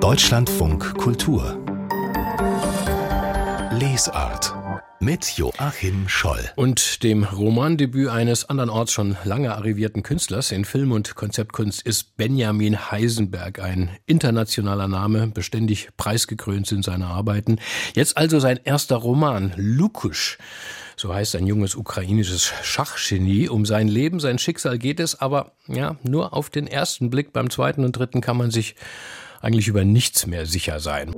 Deutschlandfunk Kultur Lesart mit Joachim Scholl und dem Romandebüt eines andernorts schon lange arrivierten Künstlers in Film- und Konzeptkunst ist Benjamin Heisenberg ein internationaler Name, beständig preisgekrönt sind seine Arbeiten. Jetzt also sein erster Roman, Lukusch. So heißt ein junges ukrainisches Schachgenie. Um sein Leben, sein Schicksal geht es, aber ja, nur auf den ersten Blick. Beim zweiten und dritten kann man sich eigentlich über nichts mehr sicher sein.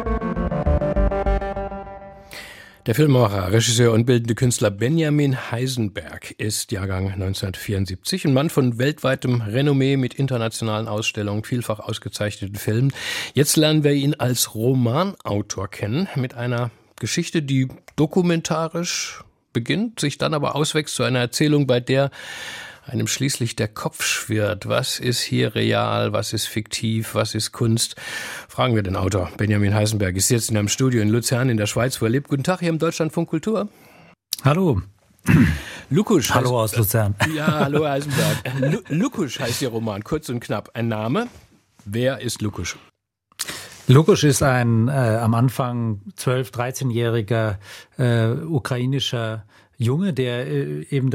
Der Filmemacher, Regisseur und bildende Künstler Benjamin Heisenberg ist Jahrgang 1974, ein Mann von weltweitem Renommee mit internationalen Ausstellungen, vielfach ausgezeichneten Filmen. Jetzt lernen wir ihn als Romanautor kennen, mit einer Geschichte, die dokumentarisch beginnt, sich dann aber auswächst zu einer Erzählung, bei der einem schließlich der Kopf schwirrt. Was ist hier real, was ist fiktiv, was ist Kunst? Fragen wir den Autor. Benjamin Heisenberg ist jetzt in einem Studio in Luzern in der Schweiz, wo er lebt. Guten Tag hier im Deutschlandfunk Kultur. Hallo. Lukusch. Hallo aus Luzern. Ja, hallo Herr Heisenberg. Lukusch heißt Ihr Roman, kurz und knapp. Ein Name. Wer ist Lukusch? Lukusch ist ein am Anfang 12-, 13-jähriger ukrainischer Junge, der eben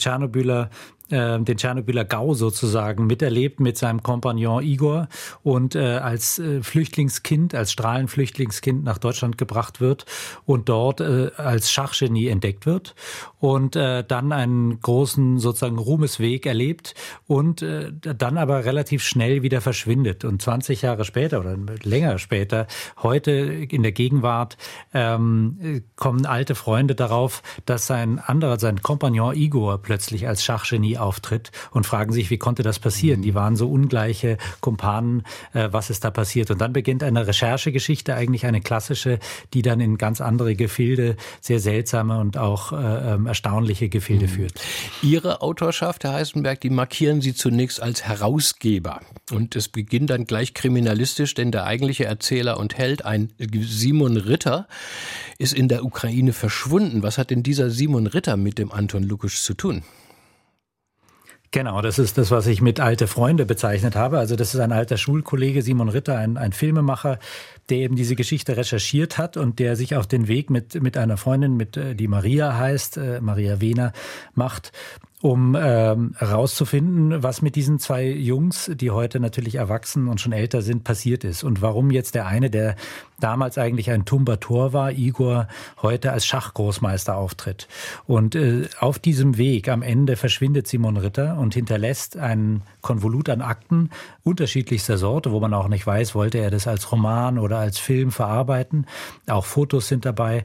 den Tschernobyler Gau sozusagen miterlebt mit seinem Kompagnon Igor und als Flüchtlingskind, als Strahlenflüchtlingskind nach Deutschland gebracht wird und dort als Schachgenie entdeckt wird und dann einen großen sozusagen Ruhmesweg erlebt und dann aber relativ schnell wieder verschwindet. Und 20 Jahre später oder länger später, heute in der Gegenwart, kommen alte Freunde darauf, dass sein Kompagnon Igor plötzlich als Schachgenie auftritt und fragen sich, wie konnte das passieren? Die waren so ungleiche Kumpanen, was ist da passiert? Und dann beginnt eine Recherchegeschichte, eigentlich eine klassische, die dann in ganz andere Gefilde, sehr seltsame und auch erstaunliche Gefilde führt. Ihre Autorschaft, Herr Heisenberg, die markieren Sie zunächst als Herausgeber. Und es beginnt dann gleich kriminalistisch, denn der eigentliche Erzähler und Held, ein Simon Ritter, ist in der Ukraine verschwunden. Was hat denn dieser Simon Ritter mit dem Anton Lukusch zu tun? Genau, das ist das, was ich mit alte Freunde bezeichnet habe. Also das ist ein alter Schulkollege, Simon Ritter, ein Filmemacher, der eben diese Geschichte recherchiert hat und der sich auf den Weg mit einer Freundin, die Maria heißt, Maria Wehner, macht, um herauszufinden, was mit diesen zwei Jungs, die heute natürlich erwachsen und schon älter sind, passiert ist. Und warum jetzt der eine, der damals eigentlich ein Tumbator war, Igor, heute als Schachgroßmeister auftritt. Und auf diesem Weg am Ende verschwindet Simon Ritter und hinterlässt einen Konvolut an Akten unterschiedlichster Sorte, wo man auch nicht weiß, wollte er das als Roman oder als Film verarbeiten. Auch Fotos sind dabei.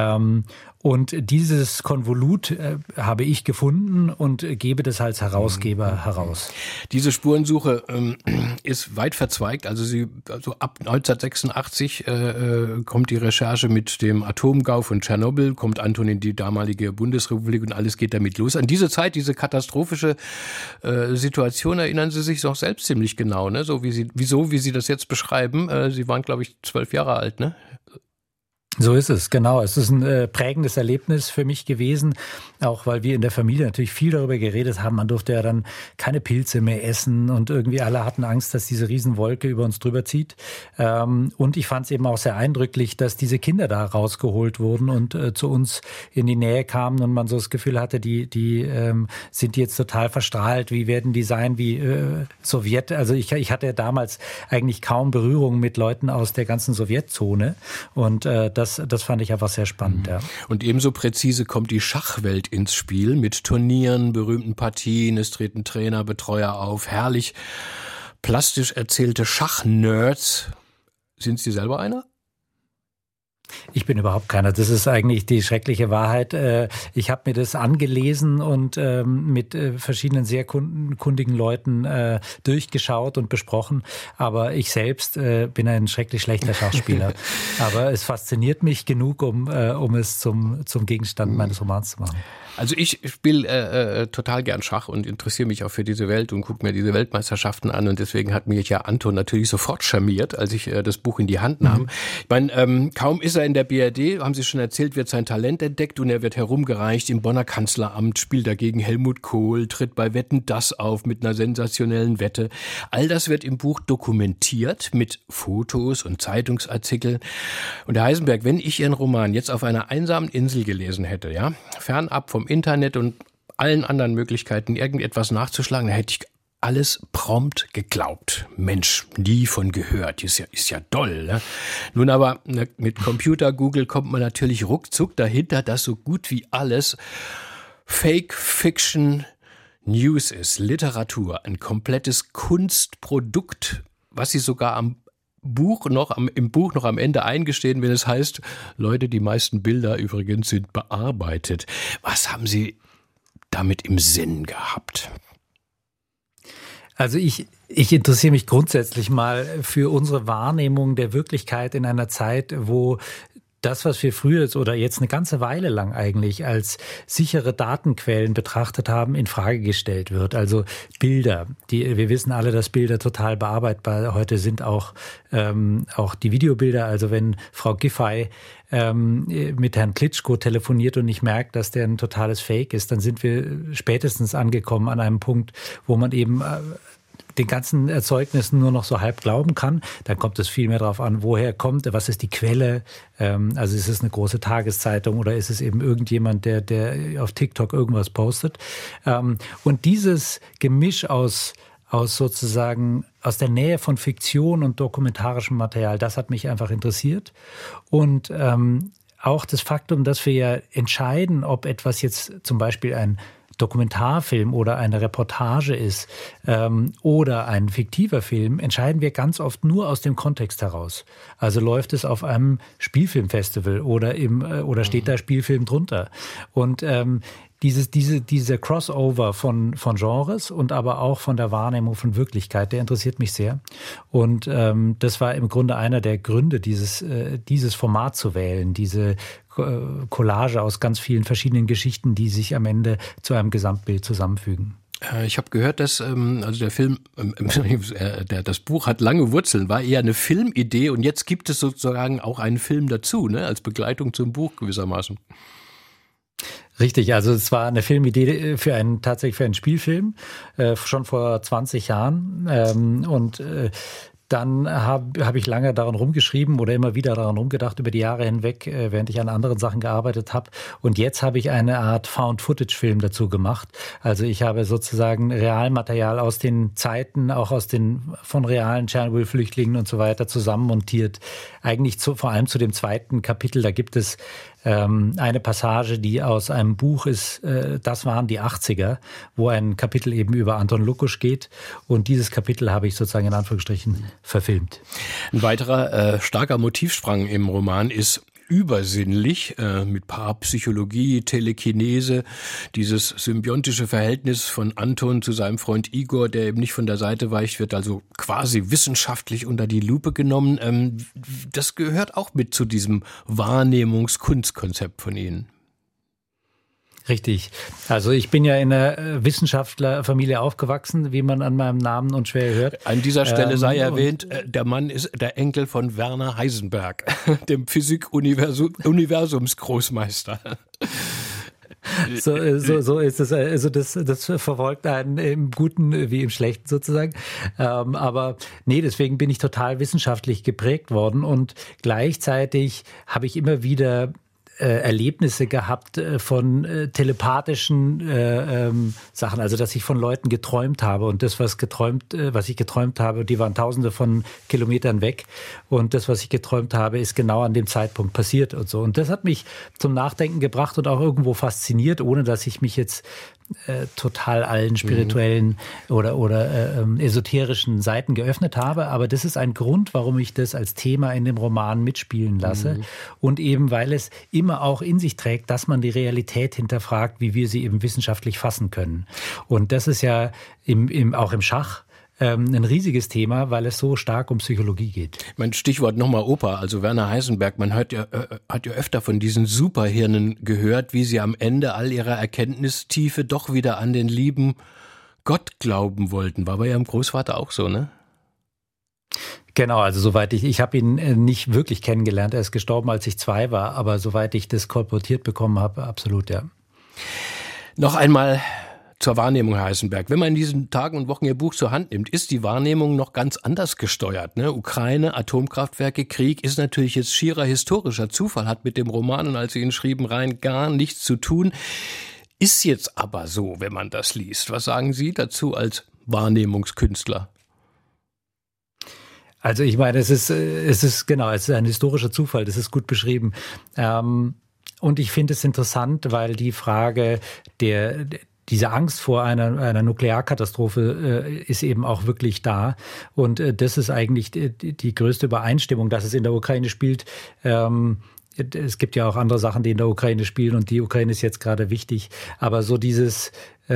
Und dieses Konvolut habe ich gefunden und gebe das als Herausgeber heraus. Diese Spurensuche ist weit verzweigt. Also ab 1986 kommt die Recherche mit dem Atomgau von Tschernobyl, kommt Anton in die damalige Bundesrepublik und alles geht damit los. An diese Zeit, diese katastrophische Situation erinnern Sie sich doch selbst ziemlich genau, ne? So wie Sie das jetzt beschreiben. Sie waren, glaube ich, 12 Jahre alt, ne? So ist es, genau. Es ist ein prägendes Erlebnis für mich gewesen, auch weil wir in der Familie natürlich viel darüber geredet haben. Man durfte ja dann keine Pilze mehr essen und irgendwie alle hatten Angst, dass diese Riesenwolke über uns drüber zieht. Und ich fand es eben auch sehr eindrücklich, dass diese Kinder da rausgeholt wurden und zu uns in die Nähe kamen und man so das Gefühl hatte, die sind jetzt total verstrahlt. Wie werden die sein wie Sowjet? Also ich hatte ja damals eigentlich kaum Berührung mit Leuten aus der ganzen Sowjetzone und das fand ich einfach sehr spannend. Ja. Und ebenso präzise kommt die Schachwelt ins Spiel mit Turnieren, berühmten Partien, es treten Trainer, Betreuer auf, herrlich plastisch erzählte Schachnerds. Sind Sie selber einer? Ich bin überhaupt keiner. Das ist eigentlich die schreckliche Wahrheit. Ich habe mir das angelesen und mit verschiedenen sehr kundigen Leuten durchgeschaut und besprochen. Aber ich selbst bin ein schrecklich schlechter Schachspieler. Aber es fasziniert mich genug, um es zum Gegenstand meines Romans zu machen. Also ich spiele total gern Schach und interessiere mich auch für diese Welt und gucke mir diese Weltmeisterschaften an und deswegen hat mich ja Anton natürlich sofort charmiert, als ich das Buch in die Hand nahm. Ich meine, kaum ist er in der BRD, haben Sie schon erzählt, wird sein Talent entdeckt und er wird herumgereicht im Bonner Kanzleramt, spielt dagegen Helmut Kohl, tritt bei Wetten, das auf mit einer sensationellen Wette. All das wird im Buch dokumentiert mit Fotos und Zeitungsartikeln. Und Herr Heisenberg, wenn ich Ihren Roman jetzt auf einer einsamen Insel gelesen hätte, ja, fernab vom Internet und allen anderen Möglichkeiten, irgendetwas nachzuschlagen, dann hätte ich alles prompt geglaubt. Mensch, nie von gehört. Ist ja doll, ne? Nun aber, mit Computer, Google kommt man natürlich ruckzuck dahinter, dass so gut wie alles Fake Fiction News ist, Literatur, ein komplettes Kunstprodukt, was Sie sogar im Buch noch am Ende eingestehen, wenn es heißt, Leute, die meisten Bilder übrigens sind bearbeitet. Was haben Sie damit im Sinn gehabt? Also ich interessiere mich grundsätzlich mal für unsere Wahrnehmung der Wirklichkeit in einer Zeit, wo das, was wir früher oder jetzt eine ganze Weile lang eigentlich als sichere Datenquellen betrachtet haben, in Frage gestellt wird. Also Bilder, wir wissen alle, dass Bilder total bearbeitbar heute sind, auch die Videobilder. Also wenn Frau Giffey mit Herrn Klitschko telefoniert und nicht merkt, dass der ein totales Fake ist, dann sind wir spätestens angekommen an einem Punkt, wo man eben den ganzen Erzeugnissen nur noch so halb glauben kann. Dann kommt es viel mehr darauf an, woher kommt, was ist die Quelle. Also ist es eine große Tageszeitung oder ist es eben irgendjemand, der auf TikTok irgendwas postet. Und dieses Gemisch aus sozusagen aus der Nähe von Fiktion und dokumentarischem Material, das hat mich einfach interessiert. Und auch das Faktum, dass wir ja entscheiden, ob etwas jetzt zum Beispiel ein Dokumentarfilm oder eine Reportage ist oder ein fiktiver Film, entscheiden wir ganz oft nur aus dem Kontext heraus. Also läuft es auf einem Spielfilmfestival oder steht da Spielfilm drunter. Und dieser Crossover von Genres und aber auch von der Wahrnehmung von Wirklichkeit, der interessiert mich sehr. Und das war im Grunde einer der Gründe, dieses Format zu wählen, diese Collage aus ganz vielen verschiedenen Geschichten, die sich am Ende zu einem Gesamtbild zusammenfügen. Ich habe gehört, dass also der Film, das Buch hat lange Wurzeln, war eher eine Filmidee und jetzt gibt es sozusagen auch einen Film dazu, ne, als Begleitung zum Buch gewissermaßen. Richtig, also es war eine Filmidee tatsächlich für einen Spielfilm, schon vor 20 Jahren. Dann hab ich lange daran rumgeschrieben oder immer wieder daran rumgedacht über die Jahre hinweg, während ich an anderen Sachen gearbeitet habe. Und jetzt habe ich eine Art Found-Footage-Film dazu gemacht. Also ich habe sozusagen Realmaterial aus den Zeiten, auch von realen Tschernobyl-Flüchtlingen und so weiter zusammenmontiert. Eigentlich vor allem zu dem zweiten Kapitel, da gibt es eine Passage, die aus einem Buch ist, das waren die 80er, wo ein Kapitel eben über Anton Lukusch geht. Und dieses Kapitel habe ich sozusagen in Anführungsstrichen verfilmt. Ein weiterer starker Motivstrang im Roman ist übersinnlich, mit Parapsychologie, Telekinese, dieses symbiontische Verhältnis von Anton zu seinem Freund Igor, der eben nicht von der Seite weicht, wird also quasi wissenschaftlich unter die Lupe genommen. Das gehört auch mit zu diesem Wahrnehmungskunstkonzept von Ihnen. Richtig. Also ich bin ja in einer Wissenschaftlerfamilie aufgewachsen, wie man an meinem Namen unschwer hört. An dieser Stelle sei erwähnt, der Mann ist der Enkel von Werner Heisenberg, dem Physik-Universumsgroßmeister. So ist es. Also das verfolgt einen im Guten wie im Schlechten sozusagen. Aber nee, deswegen bin ich total wissenschaftlich geprägt worden und gleichzeitig habe ich immer wieder Erlebnisse gehabt von telepathischen Sachen, also dass ich von Leuten geträumt habe und das, was ich geträumt habe, die waren Tausende von Kilometern weg und das, was ich geträumt habe, ist genau an dem Zeitpunkt passiert und so. Und das hat mich zum Nachdenken gebracht und auch irgendwo fasziniert, ohne dass ich mich jetzt total allen spirituellen oder esoterischen Seiten geöffnet habe. Aber das ist ein Grund, warum ich das als Thema in dem Roman mitspielen lasse. Und eben, weil es immer auch in sich trägt, dass man die Realität hinterfragt, wie wir sie eben wissenschaftlich fassen können. Und das ist ja auch im Schach ein riesiges Thema, weil es so stark um Psychologie geht. Mein Stichwort nochmal Oper, also Werner Heisenberg. Man hat ja öfter von diesen Superhirnen gehört, wie sie am Ende all ihrer Erkenntnistiefe doch wieder an den lieben Gott glauben wollten. War bei Ihrem Großvater auch so, ne? Genau, also soweit ich habe ihn nicht wirklich kennengelernt. Er ist gestorben, als ich 2 war, aber soweit ich das kolportiert bekommen habe, absolut, ja. Noch einmal zur Wahrnehmung, Herr Heisenberg. Wenn man in diesen Tagen und Wochen Ihr Buch zur Hand nimmt, ist die Wahrnehmung noch ganz anders gesteuert. Ne? Ukraine, Atomkraftwerke, Krieg ist natürlich jetzt schierer historischer Zufall, hat mit dem Roman und als Sie ihn schrieben rein gar nichts zu tun. Ist jetzt aber so, wenn man das liest. Was sagen Sie dazu als Wahrnehmungskünstler? Also ich meine, es ist ein historischer Zufall, das ist gut beschrieben. Und ich finde es interessant, weil die Frage diese Angst vor einer Nuklearkatastrophe ist eben auch wirklich da. Und das ist eigentlich die größte Übereinstimmung, dass es in der Ukraine spielt. Es gibt ja auch andere Sachen, die in der Ukraine spielen und die Ukraine ist jetzt gerade wichtig. Aber so dieses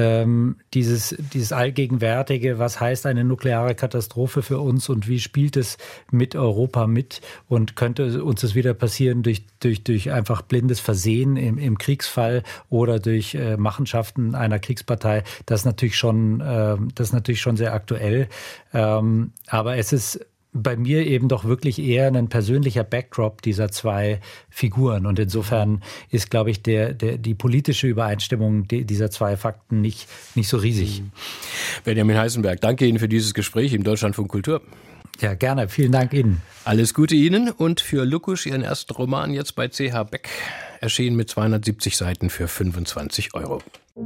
allgegenwärtige, was heißt eine nukleare Katastrophe für uns und wie spielt es mit Europa mit und könnte uns das wieder passieren durch einfach blindes Versehen im Kriegsfall oder durch Machenschaften einer Kriegspartei, das ist natürlich schon sehr aktuell. Aber es ist bei mir eben doch wirklich eher ein persönlicher Backdrop dieser 2 Figuren. Und insofern ist, glaube ich, die politische Übereinstimmung dieser 2 Fakten nicht so riesig. Benjamin Heisenberg, danke Ihnen für dieses Gespräch im Deutschlandfunk Kultur. Ja, gerne. Vielen Dank Ihnen. Alles Gute Ihnen und für Lukusch Ihren ersten Roman jetzt bei CH Beck, erschienen mit 270 Seiten für 25 €.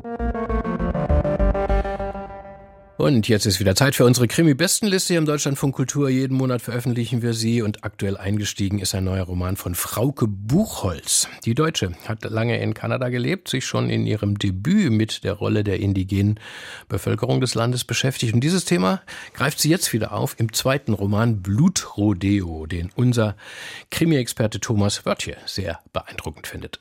Und jetzt ist wieder Zeit für unsere Krimi-Bestenliste hier im Deutschlandfunk Kultur. Jeden Monat veröffentlichen wir sie und aktuell eingestiegen ist ein neuer Roman von Frauke Buchholz. Die Deutsche hat lange in Kanada gelebt, sich schon in ihrem Debüt mit der Rolle der indigenen Bevölkerung des Landes beschäftigt. Und dieses Thema greift sie jetzt wieder auf im zweiten Roman Blutrodeo, den unser Krimi-Experte Thomas Wörtje sehr beeindruckend findet.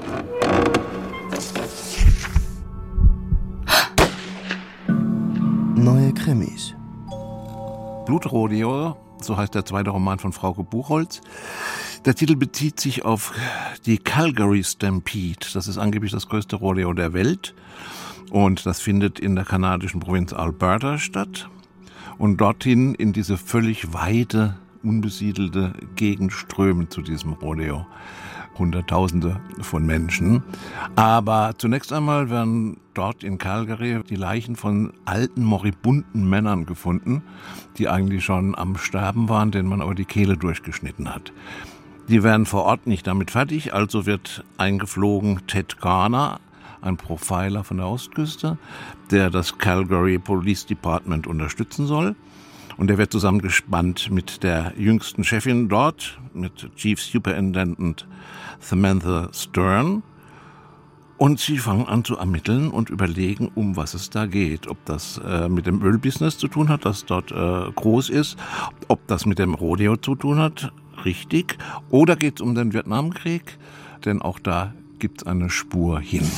Neue Krimis. Blutrodeo, so heißt der zweite Roman von Frauke Buchholz. Der Titel bezieht sich auf die Calgary Stampede. Das ist angeblich das größte Rodeo der Welt. Und das findet in der kanadischen Provinz Alberta statt. Und dorthin in diese völlig weite, unbesiedelte Gegend strömen zu diesem Rodeo Hunderttausende von Menschen. Aber zunächst einmal werden dort in Calgary die Leichen von alten, moribunden Männern gefunden, die eigentlich schon am Sterben waren, denen man aber die Kehle durchgeschnitten hat. Die werden vor Ort nicht damit fertig, also wird eingeflogen Ted Garner, ein Profiler von der Ostküste, der das Calgary Police Department unterstützen soll. Und er wird zusammengespannt mit der jüngsten Chefin dort, mit Chief Superintendent Samantha Stern. Und sie fangen an zu ermitteln und überlegen, um was es da geht. Ob das mit dem Ölbusiness zu tun hat, das dort groß ist, ob das mit dem Rodeo zu tun hat, richtig. Oder geht es um den Vietnamkrieg, denn auch da gibt es eine Spur hin.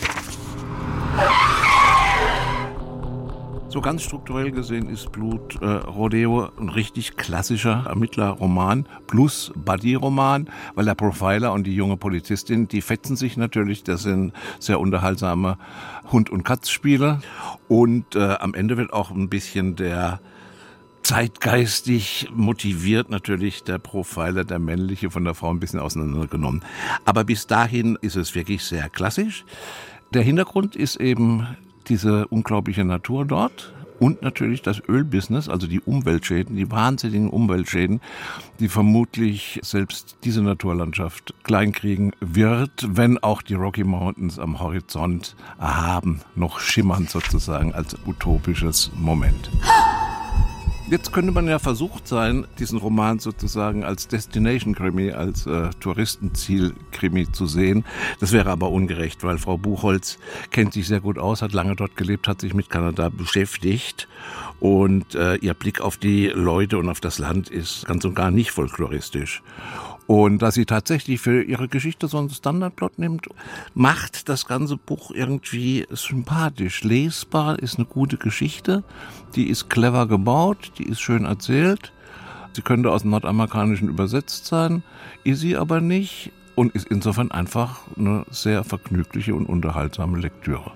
So ganz strukturell gesehen ist Blutrodeo ein richtig klassischer Ermittlerroman plus Buddy-Roman, weil der Profiler und die junge Polizistin, die fetzen sich natürlich, das sind sehr unterhaltsame Hund- und Katz-Spiele und am Ende wird auch ein bisschen der zeitgeistig motiviert natürlich der Profiler, der männliche, von der Frau ein bisschen auseinandergenommen. Aber bis dahin ist es wirklich sehr klassisch. Der Hintergrund ist eben diese unglaubliche Natur dort und natürlich das Ölbusiness, also die Umweltschäden, die wahnsinnigen Umweltschäden, die vermutlich selbst diese Naturlandschaft kleinkriegen wird, wenn auch die Rocky Mountains am Horizont erhaben, noch schimmern sozusagen als utopisches Moment. Jetzt könnte man ja versucht sein, diesen Roman sozusagen als Destination-Krimi, als Touristenziel-Krimi zu sehen. Das wäre aber ungerecht, weil Frau Buchholz kennt sich sehr gut aus, hat lange dort gelebt, hat sich mit Kanada beschäftigt und ihr Blick auf die Leute und auf das Land ist ganz und gar nicht folkloristisch. Und dass sie tatsächlich für ihre Geschichte so einen Standardplot nimmt, macht das ganze Buch irgendwie sympathisch. Lesbar, ist eine gute Geschichte, die ist clever gebaut, die ist schön erzählt. Sie könnte aus dem Nordamerikanischen übersetzt sein, ist sie aber nicht und ist insofern einfach eine sehr vergnügliche und unterhaltsame Lektüre.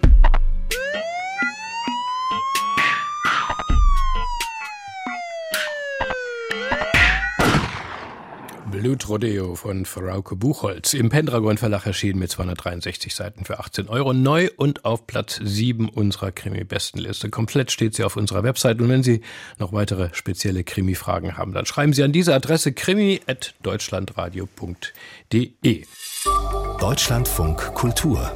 Blutrodeo von Frauke Buchholz im Pendragon Verlag erschienen mit 263 Seiten für 18 € neu und auf Platz 7 unserer Krimi-Bestenliste. Komplett steht sie auf unserer Website und wenn Sie noch weitere spezielle Krimi-Fragen haben, dann schreiben Sie an diese Adresse krimi@deutschlandradio.de. Deutschlandfunk Kultur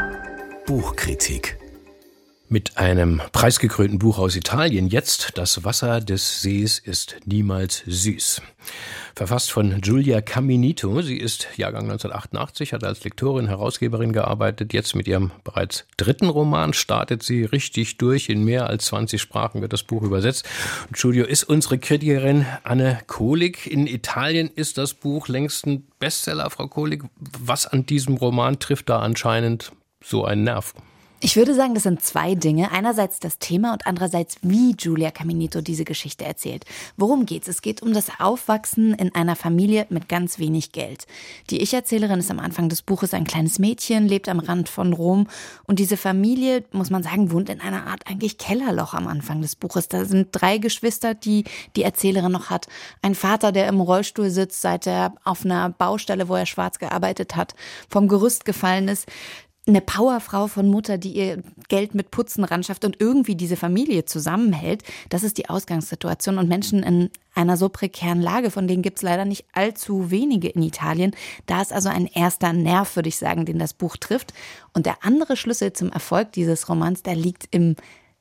Buchkritik. Mit einem preisgekrönten Buch aus Italien jetzt: Das Wasser des Sees ist niemals süß. Verfasst von Giulia Caminito. Sie ist Jahrgang 1988, hat als Lektorin, Herausgeberin gearbeitet. Jetzt mit ihrem bereits 3. Roman startet sie richtig durch. In mehr als 20 Sprachen wird das Buch übersetzt. Und Giulio ist unsere Kritikerin Anne Kohlig. In Italien ist das Buch längst ein Bestseller, Frau Kohlig. Was an diesem Roman trifft da anscheinend so einen Nerv? Ich würde sagen, das sind 2 Dinge. Einerseits das Thema und andererseits, wie Giulia Caminito diese Geschichte erzählt. Worum geht's? Es geht um das Aufwachsen in einer Familie mit ganz wenig Geld. Die Ich-Erzählerin ist am Anfang des Buches ein kleines Mädchen, lebt am Rand von Rom. Und diese Familie, muss man sagen, wohnt in einer Art eigentlich Kellerloch am Anfang des Buches. Da sind 3 Geschwister, die die Erzählerin noch hat. Ein Vater, der im Rollstuhl sitzt, seit er auf einer Baustelle, wo er schwarz gearbeitet hat, vom Gerüst gefallen ist. Eine Powerfrau von Mutter, die ihr Geld mit Putzen ran schafft und irgendwie diese Familie zusammenhält. Das ist die Ausgangssituation. Und Menschen in einer so prekären Lage, von denen gibt es leider nicht allzu wenige in Italien. Da ist also ein erster Nerv, würde ich sagen, den das Buch trifft. Und der andere Schlüssel zum Erfolg dieses Romans, der liegt im,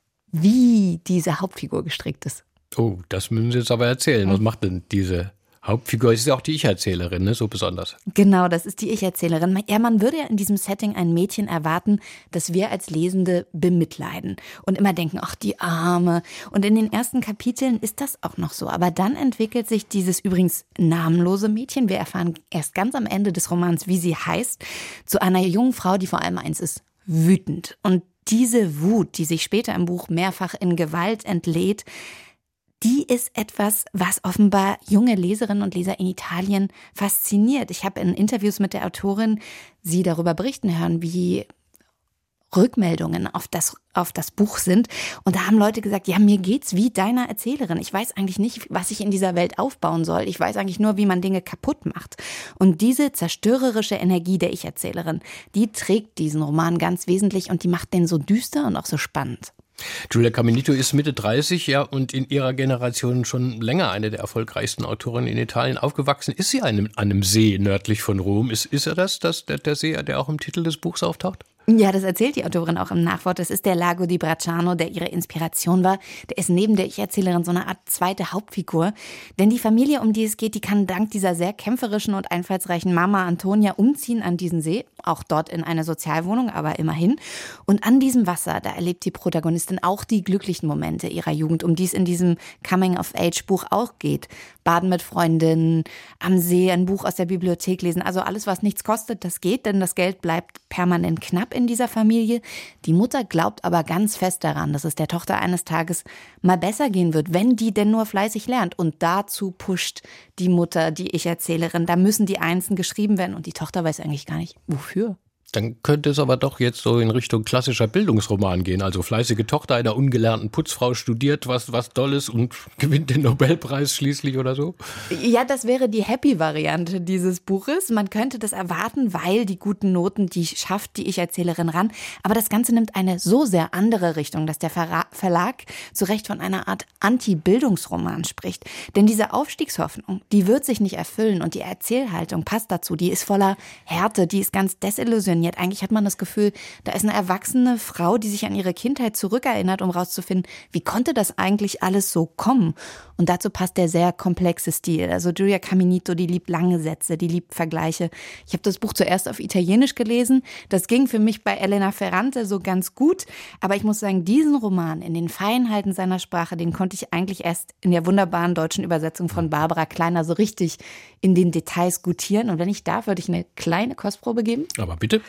wie diese Hauptfigur gestrickt ist. Oh, das müssen Sie jetzt aber erzählen. Was macht denn diese Hauptfigur? Ist ja auch die Ich-Erzählerin, ne? So besonders. Genau, das ist die Ich-Erzählerin. Ja, man würde ja in diesem Setting ein Mädchen erwarten, das wir als Lesende bemitleiden und immer denken, ach, die Arme. Und in den ersten Kapiteln ist das auch noch so. Aber dann entwickelt sich dieses übrigens namenlose Mädchen, wir erfahren erst ganz am Ende des Romans, wie sie heißt, zu einer jungen Frau, die vor allem eins ist: wütend. Und diese Wut, die sich später im Buch mehrfach in Gewalt entlädt, die ist etwas, was offenbar junge Leserinnen und Leser in Italien fasziniert. Ich habe in Interviews mit der Autorin sie darüber berichten hören, wie Rückmeldungen auf das Buch sind. Und da haben Leute gesagt, ja, mir geht's wie deiner Erzählerin. Ich weiß eigentlich nicht, was ich in dieser Welt aufbauen soll. Ich weiß eigentlich nur, wie man Dinge kaputt macht. Und diese zerstörerische Energie der Ich-Erzählerin, die trägt diesen Roman ganz wesentlich und die macht den so düster und auch so spannend. Giulia Caminito ist Mitte 30, ja, und in ihrer Generation schon länger eine der erfolgreichsten Autorinnen in Italien. Aufgewachsen ist sie an einem See nördlich von Rom. Ist er der See, der auch im Titel des Buchs auftaucht? Ja, das erzählt die Autorin auch im Nachwort. Das ist der Lago di Bracciano, der ihre Inspiration war. Der ist neben der Ich-Erzählerin so eine Art zweite Hauptfigur. Denn die Familie, um die es geht, die kann dank dieser sehr kämpferischen und einfallsreichen Mama Antonia umziehen an diesen See. Auch dort in eine Sozialwohnung, aber immerhin. Und an diesem Wasser, da erlebt die Protagonistin auch die glücklichen Momente ihrer Jugend, um die es in diesem Coming-of-Age-Buch auch geht. Baden mit Freundinnen, am See, ein Buch aus der Bibliothek lesen. Also alles, was nichts kostet, das geht, denn das Geld bleibt permanent knapp in dieser Familie. Die Mutter glaubt aber ganz fest daran, dass es der Tochter eines Tages mal besser gehen wird, wenn die denn nur fleißig lernt. Und dazu pusht die Mutter, die Ich-Erzählerin. Da müssen die Einsen geschrieben werden und die Tochter weiß eigentlich gar nicht, wofür. Dann könnte es aber doch jetzt so in Richtung klassischer Bildungsroman gehen. Also fleißige Tochter einer ungelernten Putzfrau studiert was Tolles und gewinnt den Nobelpreis schließlich oder so? Ja, das wäre die Happy-Variante dieses Buches. Man könnte das erwarten, weil die guten Noten, die schafft die Ich-Erzählerin ran. Aber das Ganze nimmt eine so sehr andere Richtung, dass der Verlag zu Recht von einer Art Anti-Bildungsroman spricht. Denn diese Aufstiegshoffnung, die wird sich nicht erfüllen und die Erzählhaltung passt dazu. Die ist voller Härte, die ist ganz desillusioniert. inszeniert. Eigentlich hat man das Gefühl, da ist eine erwachsene Frau, die sich an ihre Kindheit zurückerinnert, um rauszufinden, wie konnte das eigentlich alles so kommen? Und dazu passt der sehr komplexe Stil. Also Giulia Caminito, die liebt lange Sätze, die liebt Vergleiche. Ich habe das Buch zuerst auf Italienisch gelesen. Das ging für mich bei Elena Ferrante so ganz gut. Aber ich muss sagen, diesen Roman in den Feinheiten seiner Sprache, den konnte ich eigentlich erst in der wunderbaren deutschen Übersetzung von Barbara Kleiner so richtig in den Details gutieren. Und wenn ich darf, würde ich eine kleine Kostprobe geben. Aber bitte.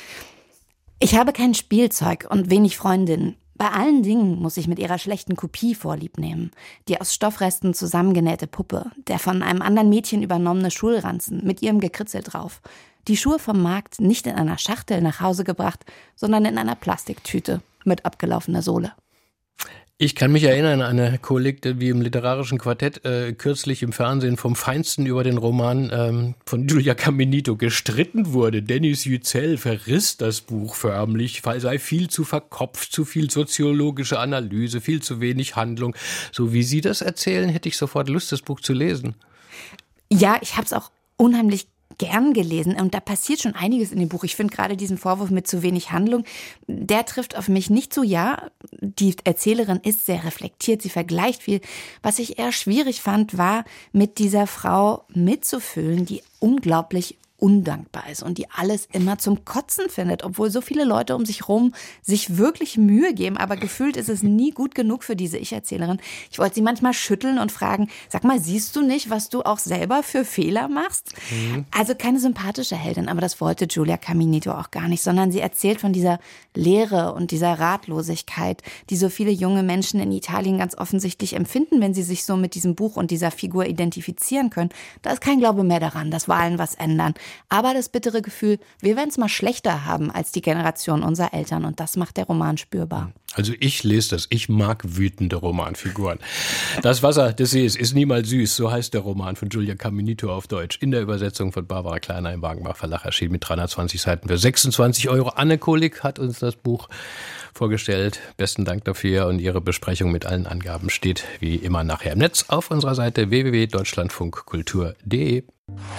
Ich habe kein Spielzeug und wenig Freundinnen. Bei allen Dingen muss ich mit ihrer schlechten Kopie Vorlieb nehmen. Die aus Stoffresten zusammengenähte Puppe, der von einem anderen Mädchen übernommene Schulranzen mit ihrem Gekritzel drauf. Die Schuhe vom Markt nicht in einer Schachtel nach Hause gebracht, sondern in einer Plastiktüte mit abgelaufener Sohle. Ich kann mich erinnern an eine Kollegte, wie im literarischen Quartett kürzlich im Fernsehen vom Feinsten über den Roman von Giulia Caminito gestritten wurde. Dennis Yücel verriss das Buch förmlich, sei viel zu verkopft, zu viel soziologische Analyse, viel zu wenig Handlung. So wie Sie das erzählen, hätte ich sofort Lust, das Buch zu lesen. Ja, ich habe es auch unheimlich gern gelesen und da passiert schon einiges in dem Buch. Ich finde gerade diesen Vorwurf mit zu wenig Handlung, der trifft auf mich nicht so. Ja, die Erzählerin ist sehr reflektiert, sie vergleicht viel. Was ich eher schwierig fand, war mit dieser Frau mitzufühlen, die unglaublich undankbar ist und die alles immer zum Kotzen findet, obwohl so viele Leute um sich rum sich wirklich Mühe geben, aber gefühlt ist es nie gut genug für diese Ich-Erzählerin. Ich wollte sie manchmal schütteln und fragen, sag mal, siehst du nicht, was du auch selber für Fehler machst? Also keine sympathische Heldin, aber das wollte Giulia Caminito auch gar nicht, sondern sie erzählt von dieser Leere und dieser Ratlosigkeit, die so viele junge Menschen in Italien ganz offensichtlich empfinden, wenn sie sich so mit diesem Buch und dieser Figur identifizieren können. Da ist kein Glaube mehr daran, dass Wahlen was ändern. Aber das bittere Gefühl, wir werden es mal schlechter haben als die Generation unserer Eltern. Und das macht der Roman spürbar. Also ich lese das. Ich mag wütende Romanfiguren. Das Wasser des Sees ist niemals süß. So heißt der Roman von Giulia Caminito auf Deutsch. In der Übersetzung von Barbara Kleiner im Wagenbach Verlag erschienen mit 320 Seiten für 26 €. Anne Kohlig hat uns das Buch vorgestellt. Besten Dank dafür. Und Ihre Besprechung mit allen Angaben steht wie immer nachher im Netz auf unserer Seite www.deutschlandfunkkultur.de.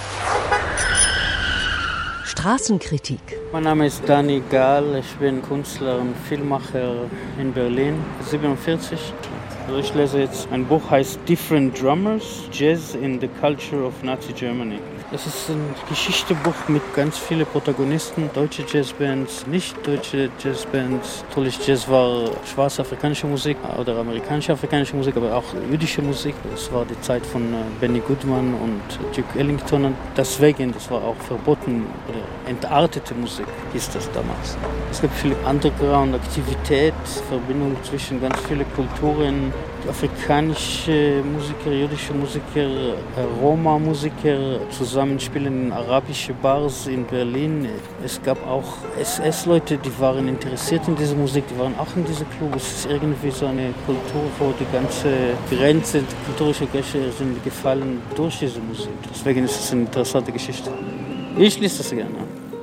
Straßenkritik. Mein Name ist Dani Gahl, ich bin Künstler und Filmemacher in Berlin, 47. Also ich lese jetzt ein Buch, heißt Different Drummers, Jazz in the Culture of Nazi Germany. Das ist ein Geschichtebuch mit ganz vielen Protagonisten, deutsche Jazzbands, nicht deutsche Jazzbands. Natürlich Jazz war schwarze afrikanische Musik oder amerikanische afrikanische Musik, aber auch jüdische Musik. Das war die Zeit von Benny Goodman und Duke Ellington. Und deswegen, das war auch verboten oder entartete Musik, hieß das damals. Es gibt viel Underground-Aktivität, Verbindung zwischen ganz vielen Kulturen. Afrikanische Musiker, jüdische Musiker, Roma-Musiker zusammenspielen in arabische Bars in Berlin. Es gab auch SS-Leute, die waren interessiert in dieser Musik, die waren auch in diesem Club. Es ist irgendwie so eine Kultur, wo die ganze Grenze, die kulturelle Grenze sind gefallen durch diese Musik. Deswegen ist es eine interessante Geschichte. Ich lese das gerne.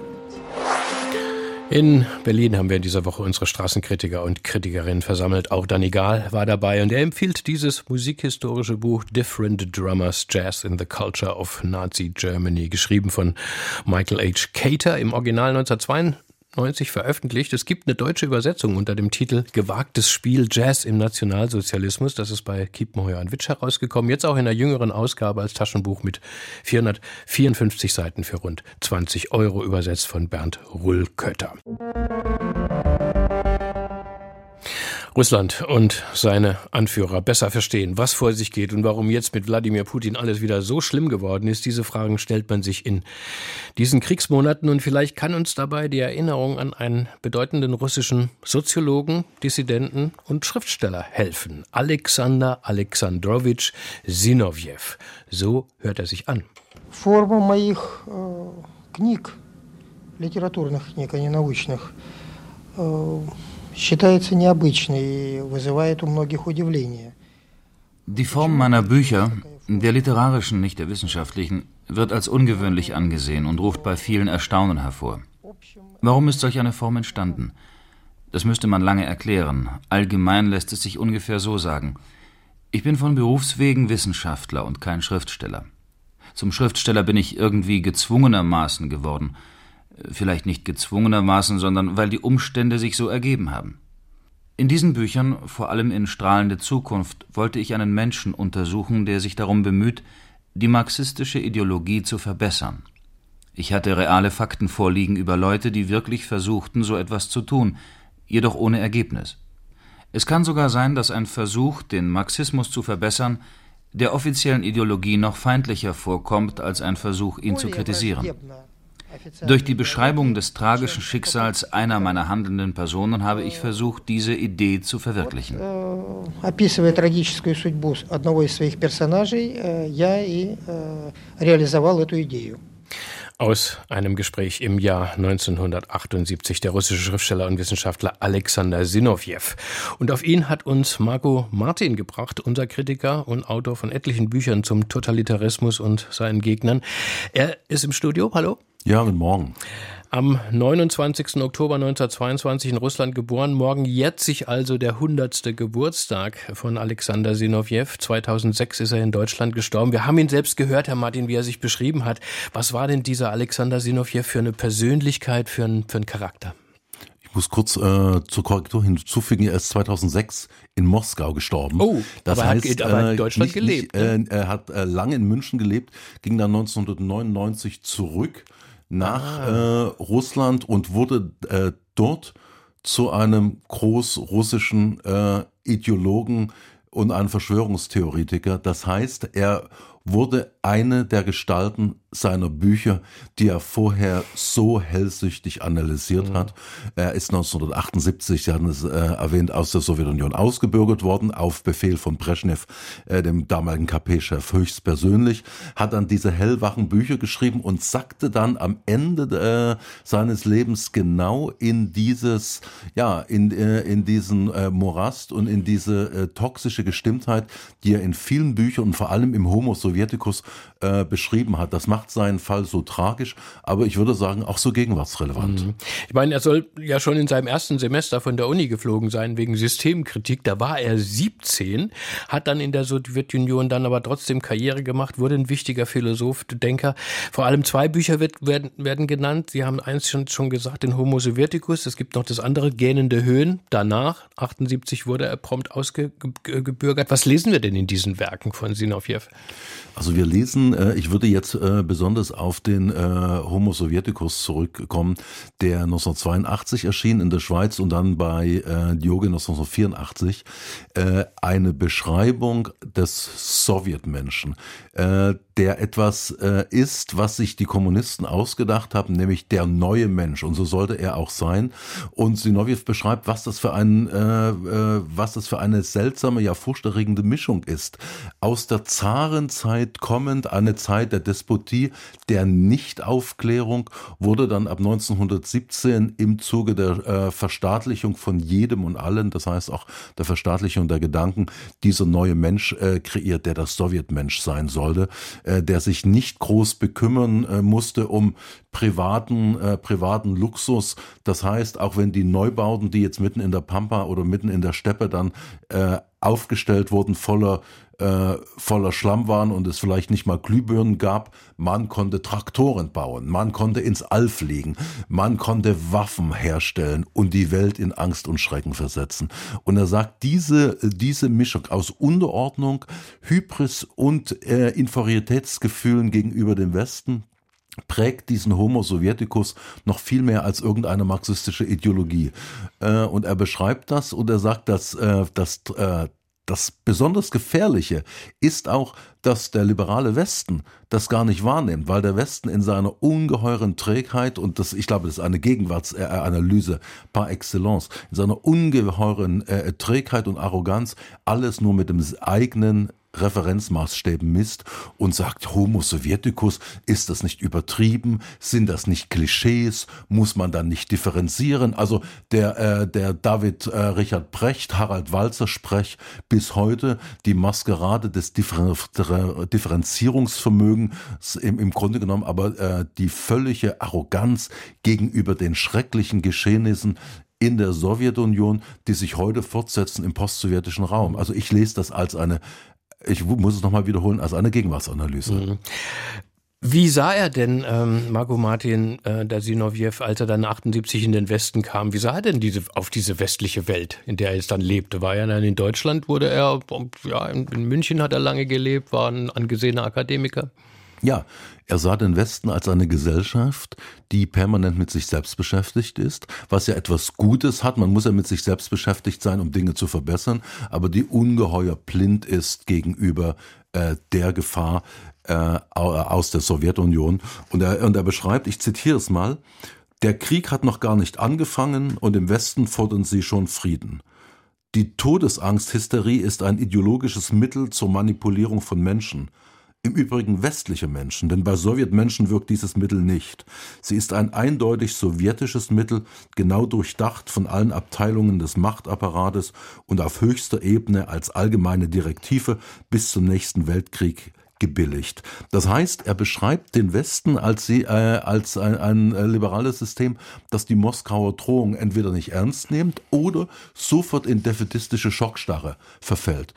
In Berlin haben wir in dieser Woche unsere Straßenkritiker und Kritikerinnen versammelt. Auch Dani Gahl war dabei und er empfiehlt dieses musikhistorische Buch Different Drummers, Jazz in the Culture of Nazi Germany, geschrieben von Michael H. Cater, im Original 1992 veröffentlicht. Es gibt eine deutsche Übersetzung unter dem Titel Gewagtes Spiel Jazz im Nationalsozialismus. Das ist bei Kiepenheuer & Witsch herausgekommen. Jetzt auch in einer jüngeren Ausgabe als Taschenbuch mit 454 Seiten für rund 20 €, übersetzt von Bernd Rullkötter. Russland und seine Anführer besser verstehen, was vor sich geht und warum jetzt mit Wladimir Putin alles wieder so schlimm geworden ist. Diese Fragen stellt man sich in diesen Kriegsmonaten und vielleicht kann uns dabei die Erinnerung an einen bedeutenden russischen Soziologen, Dissidenten und Schriftsteller helfen. Alexander Alexandrowitsch Zinovjew. So hört er sich an. Форма моих книг, литературных книг, а не научных, считается необычной и вызывает у многих удивление. Die Form meiner Bücher, der literarischen, nicht der wissenschaftlichen, wird als ungewöhnlich angesehen und ruft bei vielen Erstaunen hervor. Warum ist solch eine Form entstanden? Das müsste man lange erklären. Allgemein lässt es sich ungefähr so sagen. Ich bin von Berufswegen Wissenschaftler und kein Schriftsteller. Zum Schriftsteller bin ich irgendwie gezwungenermaßen geworden. Vielleicht nicht gezwungenermaßen, sondern weil die Umstände sich so ergeben haben. In diesen Büchern, vor allem in Strahlende Zukunft, wollte ich einen Menschen untersuchen, der sich darum bemüht, die marxistische Ideologie zu verbessern. Ich hatte reale Fakten vorliegen über Leute, die wirklich versuchten, so etwas zu tun, jedoch ohne Ergebnis. Es kann sogar sein, dass ein Versuch, den Marxismus zu verbessern, der offiziellen Ideologie noch feindlicher vorkommt als ein Versuch, ihn zu kritisieren. Durch die Beschreibung des tragischen Schicksals einer meiner handelnden Personen habe ich versucht, diese Idee zu verwirklichen. Описывая трагическую судьбу одного из своих персонажей, я и реализовал эту идею. Aus einem Gespräch im Jahr 1978 der russische Schriftsteller und Wissenschaftler Alexander Sinowjew. Und auf ihn hat uns Marco Martin gebracht, unser Kritiker und Autor von etlichen Büchern zum Totalitarismus und seinen Gegnern. Er ist im Studio. Hallo? Ja, guten Morgen. Am 29. Oktober 1922 in Russland geboren. Morgen jährt sich also der 100. Geburtstag von Alexander Sinowjew. 2006 ist er in Deutschland gestorben. Wir haben ihn selbst gehört, Herr Martin, wie er sich beschrieben hat. Was war denn dieser Alexander Sinowjew für eine Persönlichkeit, für einen Charakter? Ich muss kurz zur Korrektur hinzufügen, er ist 2006 in Moskau gestorben. Oh, das aber heißt, er hat in Deutschland gelebt. Er hat lange in München gelebt, ging dann 1999 zurück nach Russland und wurde dort zu einem großrussischen Ideologen und einem Verschwörungstheoretiker. Das heißt, er wurde eine der Gestalten seiner Bücher, die er vorher so hellsichtig analysiert hat. Er ist 1978, Sie hatten es erwähnt, aus der Sowjetunion ausgebürgert worden, auf Befehl von Brezhnev, dem damaligen KP-Chef, höchstpersönlich, hat dann diese hellwachen Bücher geschrieben und sackte dann am Ende seines Lebens genau in dieses, in diesen Morast und in diese toxische Gestimmtheit, die er in vielen Büchern und vor allem im Homo Sovieticus beschrieben hat. Das macht seinen Fall so tragisch, aber ich würde sagen, auch so gegenwartsrelevant. Ich meine, er soll ja schon in seinem ersten Semester von der Uni geflogen sein wegen Systemkritik. Da war er 17, hat dann in der Sowjetunion dann aber trotzdem Karriere gemacht, wurde ein wichtiger Philosoph, Denker. Vor allem 2 Bücher werden genannt. Sie haben eins schon gesagt, den Homo Sovieticus. Es gibt noch das andere, Gähnende Höhen. Danach, 78, wurde er prompt ausgebürgert. Was lesen wir denn in diesen Werken von Sinowjew? Also wir lesen, ich würde jetzt besonders auf den Homo Sovieticus zurückkommen, der 1982 erschien in der Schweiz und dann bei Diogen 1984, eine Beschreibung des Sowjetmenschen, der etwas ist, was sich die Kommunisten ausgedacht haben, nämlich der neue Mensch, und so sollte er auch sein. Und Sinowjew beschreibt, was das für eine seltsame, ja furchterregende Mischung ist. Aus der Zarenzeit kommend, eine Zeit der Despotie, der Nichtaufklärung, wurde dann ab 1917 im Zuge der Verstaatlichung von jedem und allen, das heißt auch der Verstaatlichung der Gedanken, dieser neue Mensch kreiert, der das Sowjetmensch sein sollte, der sich nicht groß bekümmern musste um privaten Luxus. Das heißt, auch wenn die Neubauten, die jetzt mitten in der Pampa oder mitten in der Steppe dann aufgestellt wurden, voller Schlamm waren und es vielleicht nicht mal Glühbirnen gab, man konnte Traktoren bauen, man konnte ins All fliegen, man konnte Waffen herstellen und die Welt in Angst und Schrecken versetzen. Und er sagt, diese Mischung aus Unterordnung, Hybris und Inferioritätsgefühlen gegenüber dem Westen prägt diesen Homo Sovieticus noch viel mehr als irgendeine marxistische Ideologie. Und er beschreibt das und er sagt, dass das besonders Gefährliche ist auch, dass der liberale Westen das gar nicht wahrnimmt, weil der Westen in seiner ungeheuren Trägheit, und ich glaube, das ist eine Gegenwartsanalyse par excellence, in seiner ungeheuren Trägheit und Arroganz alles nur mit dem eigenen Referenzmaßstäben misst und sagt, Homo Sovieticus, ist das nicht übertrieben? Sind das nicht Klischees? Muss man dann nicht differenzieren? Also der David Richard Brecht, Harald Walzer Sprech bis heute die Maskerade des Differenzierungsvermögens im Grunde genommen, aber die völlige Arroganz gegenüber den schrecklichen Geschehnissen in der Sowjetunion, die sich heute fortsetzen im postsowjetischen Raum. Also ich lese das als ich muss es nochmal wiederholen, als eine Gegenwartsanalyse. Wie sah er denn, Margot Martin, der Sinowjew, als er dann 78 in den Westen kam, wie sah er denn auf diese westliche Welt, in der er jetzt dann lebte? War er dann in Deutschland, wurde er, in München hat er lange gelebt, war ein angesehener Akademiker? Ja, er sah den Westen als eine Gesellschaft, die permanent mit sich selbst beschäftigt ist, was ja etwas Gutes hat. Man muss ja mit sich selbst beschäftigt sein, um Dinge zu verbessern, aber die ungeheuer blind ist gegenüber der Gefahr aus der Sowjetunion. Und er beschreibt, ich zitiere es mal, der Krieg hat noch gar nicht angefangen und im Westen fordern sie schon Frieden. Die Todesangst-Hysterie ist ein ideologisches Mittel zur Manipulierung von Menschen. Im Übrigen westliche Menschen, denn bei Sowjetmenschen wirkt dieses Mittel nicht. Sie ist ein eindeutig sowjetisches Mittel, genau durchdacht von allen Abteilungen des Machtapparates und auf höchster Ebene als allgemeine Direktive bis zum nächsten Weltkrieg gebilligt. Das heißt, er beschreibt den Westen als ein liberales System, das die Moskauer Drohung entweder nicht ernst nimmt oder sofort in defätistische Schockstarre verfällt.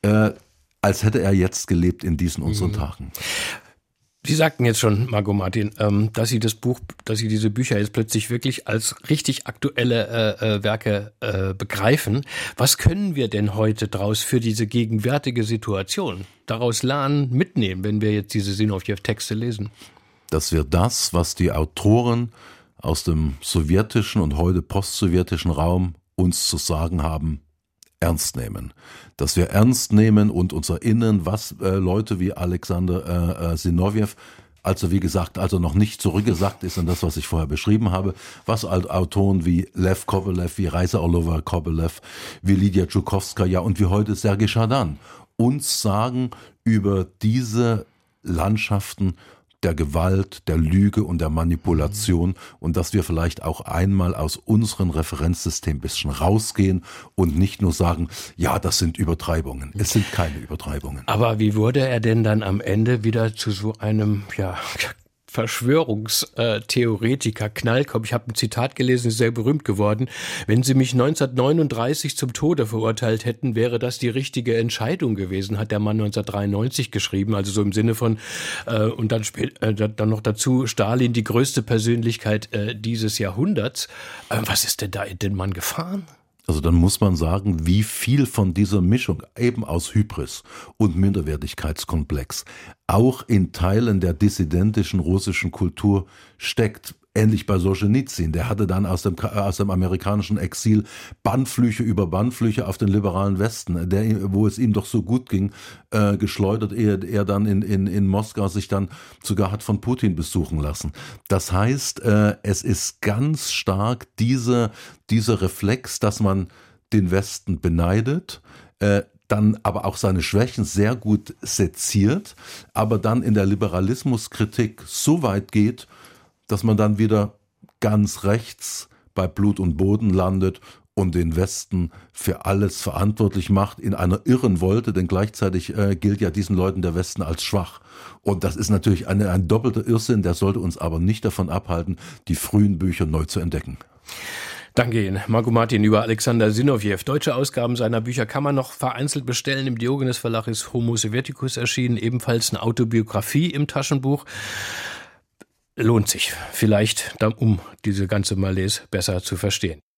Als hätte er jetzt gelebt in diesen unseren Tagen. Sie sagten jetzt schon, Margot Martin, dass Sie diese Bücher jetzt plötzlich wirklich als richtig aktuelle Werke begreifen. Was können wir denn heute daraus für diese gegenwärtige Situation daraus lernen, mitnehmen, wenn wir jetzt diese Sinowjew-Texte lesen? Dass wir das, was die Autoren aus dem sowjetischen und heute postsowjetischen Raum uns zu sagen haben, ernst nehmen. Dass wir ernst nehmen und uns erinnern, was Leute wie Alexander Sinowjew, also wie gesagt, also noch nicht zurückgesagt ist an das, was ich vorher beschrieben habe, was Autoren wie Lev Kobelev, wie Raisa Orlova Kobelev, wie Lydia Tschukowskaja und wie heute Sergei Schadan uns sagen über diese Landschaften der Gewalt, der Lüge und der Manipulation und dass wir vielleicht auch einmal aus unserem Referenzsystem ein bisschen rausgehen und nicht nur sagen, ja, das sind Übertreibungen. Es sind keine Übertreibungen. Aber wie wurde er denn dann am Ende wieder zu so einem, Verschwörungstheoretiker, Knallkopf? Ich habe ein Zitat gelesen, ist sehr berühmt geworden. Wenn Sie mich 1939 zum Tode verurteilt hätten, wäre das die richtige Entscheidung gewesen, hat der Mann 1993 geschrieben. Also so im Sinne von, und dann noch dazu, Stalin, die größte Persönlichkeit dieses Jahrhunderts. Was ist denn da in den Mann gefahren? Also dann muss man sagen, wie viel von dieser Mischung eben aus Hybris und Minderwertigkeitskomplex auch in Teilen der dissidentischen russischen Kultur steckt. Ähnlich bei Solschenizyn, der hatte dann aus dem amerikanischen Exil Bannflüche über Bannflüche auf den liberalen Westen, wo es ihm doch so gut ging, geschleudert, ehe er dann in Moskau sich dann sogar hat von Putin besuchen lassen. Das heißt, es ist ganz stark dieser Reflex, dass man den Westen beneidet, dann aber auch seine Schwächen sehr gut seziert, aber dann in der Liberalismuskritik so weit geht, dass man dann wieder ganz rechts bei Blut und Boden landet und den Westen für alles verantwortlich macht in einer irren Wolte, denn gleichzeitig gilt ja diesen Leuten der Westen als schwach. Und das ist natürlich ein doppelter Irrsinn, der sollte uns aber nicht davon abhalten, die frühen Bücher neu zu entdecken. Danke Ihnen, Margot Martin, über Alexander Sinowjew. Deutsche Ausgaben seiner Bücher kann man noch vereinzelt bestellen. Im Diogenes Verlag ist Homo Sovieticus erschienen, ebenfalls eine Autobiografie im Taschenbuch. Lohnt sich vielleicht, um diese ganze Malaise besser zu verstehen.